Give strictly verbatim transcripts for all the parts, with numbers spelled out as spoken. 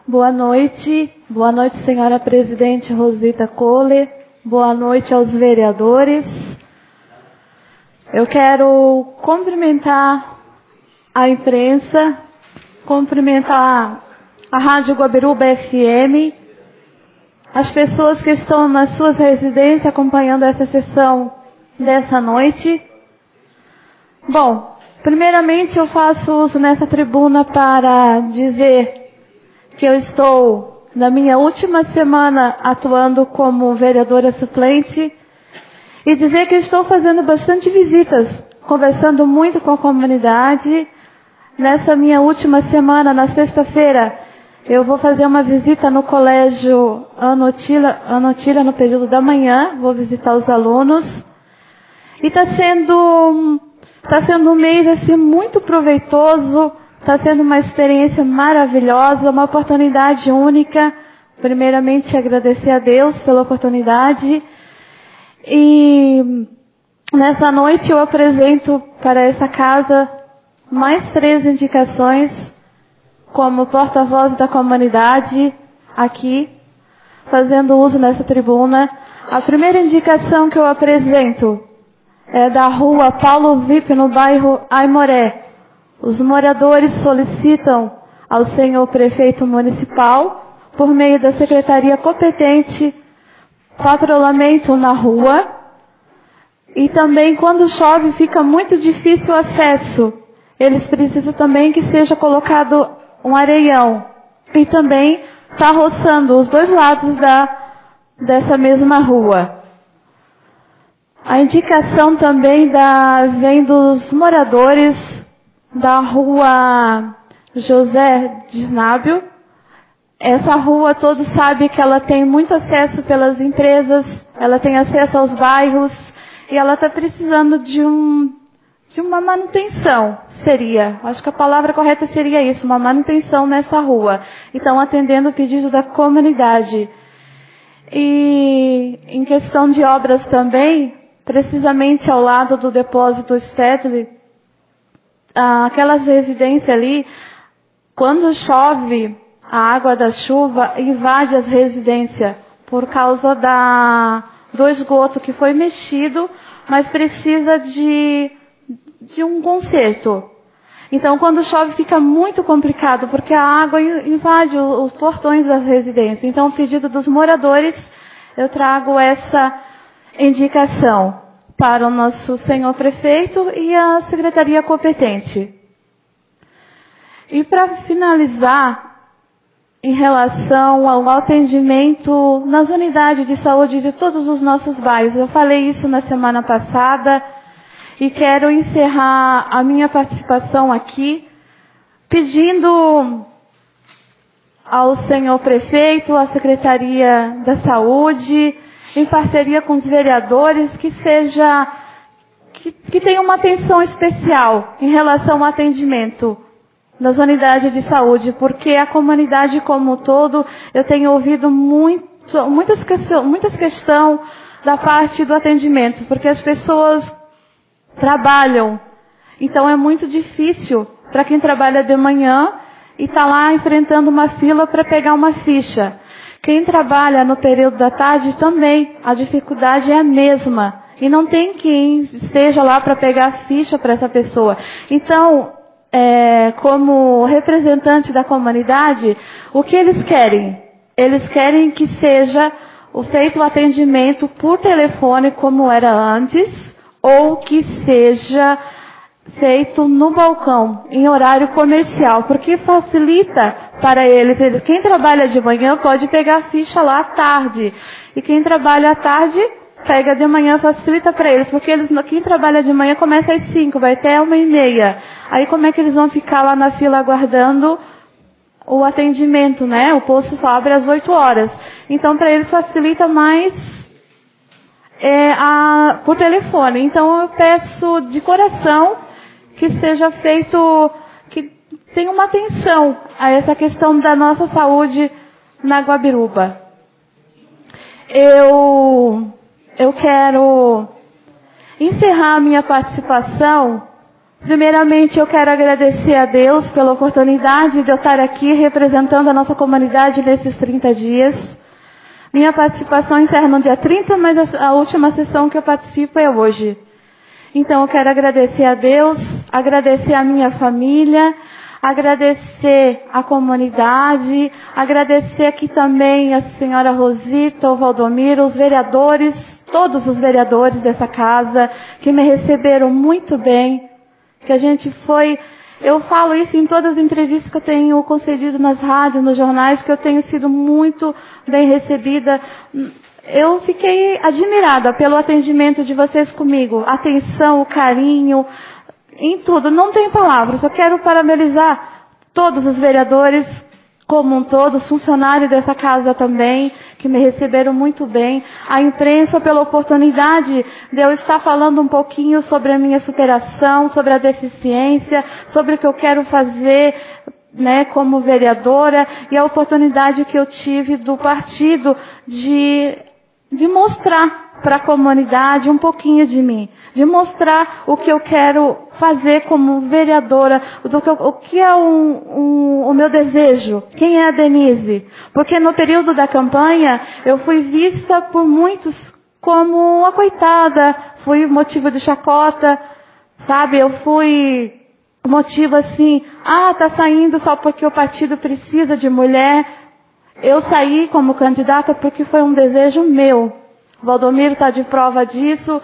Boa noite. Boa noite, senhora presidente Rosita Kohler. Boa noite aos vereadores. Eu quero cumprimentar a imprensa, cumprimentar a Rádio Guabiruba F M, as pessoas que estão nas suas residências acompanhando essa sessão dessa noite. Bom, primeiramente eu faço uso nessa tribuna para dizer que eu estou na minha última semana atuando como vereadora suplente e dizer que estou fazendo bastante visitas, conversando muito com a comunidade. Nessa minha última semana, na sexta-feira, eu vou fazer uma visita no colégio Anotília, Anotília no período da manhã, vou visitar os alunos. E está sendo, tá sendo um mês assim, muito proveitoso. Está sendo uma experiência maravilhosa, uma oportunidade única. Primeiramente, agradecer a Deus pela oportunidade. E nessa noite eu apresento para essa casa mais três indicações como porta-voz da comunidade aqui, fazendo uso nessa tribuna. A primeira indicação que eu apresento é da rua Paulo Vip, no bairro Aimoré. Os moradores solicitam ao senhor prefeito municipal, por meio da secretaria competente, patrulhamento na rua. E também, quando chove, fica muito difícil o acesso. Eles precisam também que seja colocado um areião. E também está roçando os dois lados da, dessa mesma rua. A indicação também da, vem dos moradores da rua José de Snábio. Essa rua, todos sabem que ela tem muito acesso pelas empresas, ela tem acesso aos bairros, e ela está precisando de, um, de uma manutenção, seria. Acho que a palavra correta seria isso, uma manutenção nessa rua. Então, atendendo o pedido da comunidade. E em questão de obras também, precisamente ao lado do depósito Stedley, aquelas residências ali, quando chove, a água da chuva invade as residências por causa da, do esgoto que foi mexido, mas precisa de, de um conserto. Então, quando chove, fica muito complicado, porque a água invade os portões das residências. Então, o pedido dos moradores, eu trago essa indicação para o nosso senhor prefeito e a secretaria competente. E para finalizar, em relação ao atendimento nas unidades de saúde de todos os nossos bairros, eu falei isso na semana passada e quero encerrar a minha participação aqui pedindo ao senhor prefeito, à secretaria da saúde, em parceria com os vereadores, que seja, que, que tenha uma atenção especial em relação ao atendimento das unidades de saúde, porque a comunidade como um todo, eu tenho ouvido muito, muitas questões, muitas questões da parte do atendimento, porque as pessoas trabalham, então é muito difícil para quem trabalha de manhã e está lá enfrentando uma fila para pegar uma ficha. Quem trabalha no período da tarde também, a dificuldade é a mesma. E não tem quem esteja lá para pegar a ficha para essa pessoa. Então, é, como representante da comunidade, o que eles querem? Eles querem que seja feito o atendimento por telefone, como era antes, ou que seja feito no balcão, em horário comercial, porque facilita para eles. Quem trabalha de manhã pode pegar a ficha lá à tarde, e quem trabalha à tarde pega de manhã, facilita para eles, porque eles, quem trabalha de manhã começa às cinco, vai até uma e meia. Aí como é que eles vão ficar lá na fila aguardando o atendimento, né? O posto só abre às oito horas. Então, para eles facilita mais é, a, por telefone. Então, eu peço de coração que seja feito, que tenha uma atenção a essa questão da nossa saúde na Guabiruba. Eu, eu quero encerrar a minha participação Primeiramente, eu quero agradecer a Deus pela oportunidade de eu estar aqui representando a nossa comunidade nesses trinta dias. Minha participação encerra no dia trinta, mas a última sessão que eu participo é hoje. Então, eu quero agradecer a Deus, agradecer a minha família, agradecer a comunidade, agradecer aqui também a senhora Rosita, o Valdomiro, os vereadores, todos os vereadores dessa casa, que me receberam muito bem, que a gente foi... Eu falo isso em todas as entrevistas que eu tenho concedido nas rádios, nos jornais, que eu tenho sido muito bem recebida. Eu fiquei admirada pelo atendimento de vocês comigo. Atenção, o carinho, em tudo. Não tem palavras. Eu quero parabenizar todos os vereadores, como um todo, os funcionários dessa casa também, que me receberam muito bem. A imprensa pela oportunidade de eu estar falando um pouquinho sobre a minha superação, sobre a deficiência, sobre o que eu quero fazer, né, como vereadora, e a oportunidade que eu tive do partido de, de mostrar para a comunidade um pouquinho de mim, de mostrar o que eu quero fazer como vereadora, do que eu, o que é um, um, o meu desejo, quem é a Denise. Porque no período da campanha, eu fui vista por muitos como uma coitada, fui motivo de chacota, sabe, eu fui motivo assim, ah, tá saindo só porque o partido precisa de mulher. Eu saí como candidata porque foi um desejo meu. O Valdomiro está de prova disso,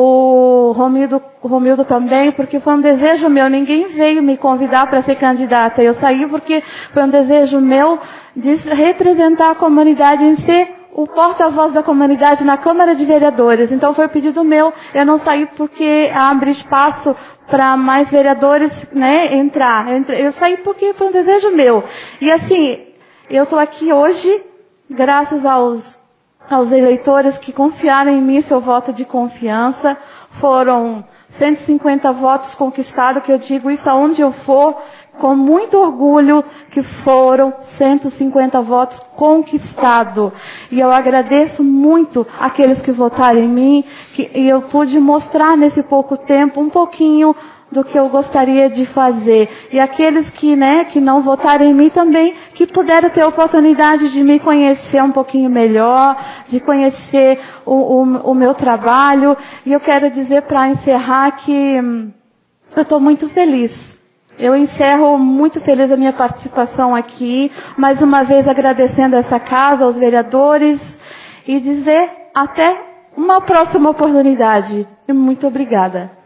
o Romildo, o Romildo também, porque foi um desejo meu. Ninguém veio me convidar para ser candidata. Eu saí porque foi um desejo meu de representar a comunidade, em ser o porta-voz da comunidade na Câmara de Vereadores. Então foi pedido meu. Eu não saí porque abre espaço para mais vereadores, né, entrar. Eu saí porque foi um desejo meu. E assim, eu estou aqui hoje, graças aos aos eleitores que confiaram em mim seu voto de confiança. Foram cento e cinquenta votos conquistados, que eu digo isso aonde eu for, com muito orgulho, que foram cento e cinquenta votos conquistados. E eu agradeço muito aqueles que votaram em mim, que, e eu pude mostrar nesse pouco tempo um pouquinho do que eu gostaria de fazer. E aqueles que, né, que não votaram em mim também, que puderam ter a oportunidade de me conhecer um pouquinho melhor, de conhecer o, o, o meu trabalho. E eu quero dizer, para encerrar, que hum, eu estou muito feliz. Eu encerro muito feliz a minha participação aqui, mais uma vez agradecendo essa casa, aos vereadores, e dizer até uma próxima oportunidade. E muito obrigada.